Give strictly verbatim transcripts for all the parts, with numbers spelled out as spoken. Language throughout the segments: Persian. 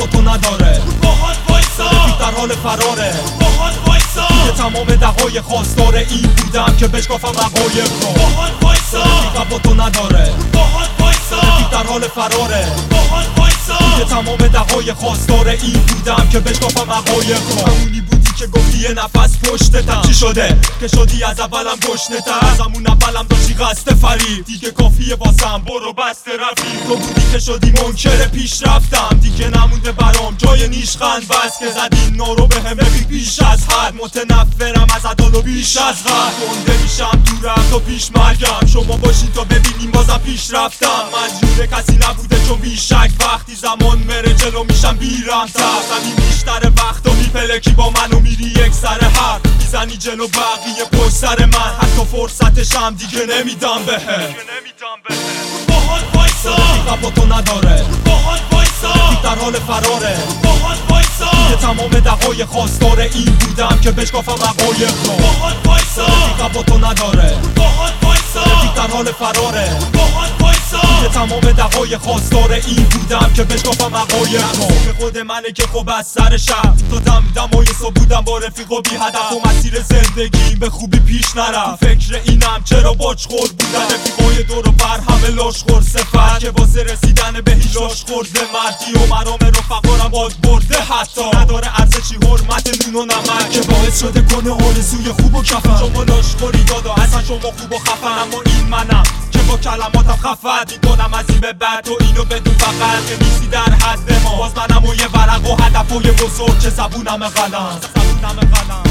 با تو نداره، باهات وایسا رفیق در حال فراره، باهات وایسا توی تمام دههای خواستار این بودم که بشکافم حقایق رو، باهات وایسا رفیق با تو نداره، باهات وایسا رفیق در حال فراره، باهات وایسا توی تمام دههای خواستار این بودم که بشکافم حقایق رو. همونی بودی که گفتی یه نفس پشتتم، چی شده که شدی از اولم گشنتم؟ از همون اولم داشتی قصد فریب، دیگه کافیه واسم برو بسته رفیق. تو بودی که شدی منکر پیش رفتم، دیگه نمونده برام جای نیشخند، بس که زدی نارو به هم بگی بیش از حد. متنفرم از عدال و بیش از حد، گنده میشم دورم تا پیش مرگم، شما باشین تا ببینیم بازم پیش رفتم. مجبور کسی نبوده چون بیشک وقتی زمان مره جلو میشم بیرمتر. زمین بیشتر وقت و میپلکی با من و میری یک سر حرف میزنی جلو بقیه پشت سر من، حتی فرصتشم دیگه نمیدم بهت. باهات وایسا رفیق با تو نداره، باهات وایسا رفیق در حال فراره، باهات وایسا توی تمام دههای خواستار این بودم که بشکافم حقایق رو، باهات وایسا رفیق با تو نداره، باهات وایسا رفیق در حال فراره، باهات وایسا توی تمام دههای خواستار این بودم که بشکافم حقایق رو. به خود منه که خب از سر شب تا دم دمای صبح بودم با رفیق و بی هدف و مسیر زندگیم به خوبی پیش نرفت. فکر اینم چرا باج خور بودن رفیقای دور و بر همه لاش خور صفت که واسه رسیدن به هیچ لاش خورده مردی و مرام رفقارم باد برده، حتی نداره ارزشی حرمت نون و نمک که باعث شده کنه آرزوی خوب و کفن. شما لاش خوری دادا اصلا شما خوب و خفن، اما این منم که با کلماتم خفت میکنم از این به بعد تو اینو بدون فقط که نیستی در حد ما. باز منم و یه ورق و هدف و یه بزرگ که زبونم قلم، زبونم قلم،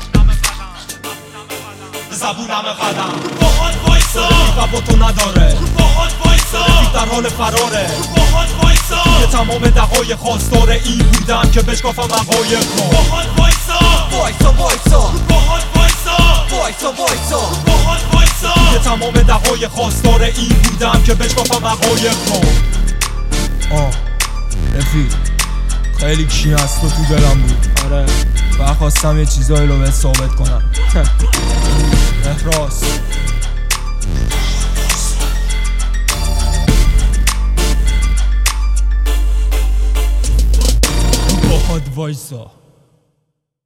زبونم قلم. باهات وایسا رفیق با تو نداره، باهات وایسا رفیق در حال فراره، باهات وایسا توی تمام دههای خواستار این بودم که بشکافم حقایق رو. باهات وایسا وایسا وایسا باهات وایسا وایسا وایسا باهات وایسا توی تمام دههای خواستار این بودم که بشکافم حقایق رو. آه رفیق خیلی کی از تو تو دلم بود، آره و خواستم یه چیزایی رو بهت ثابت کنم. احراز باهات وایسا.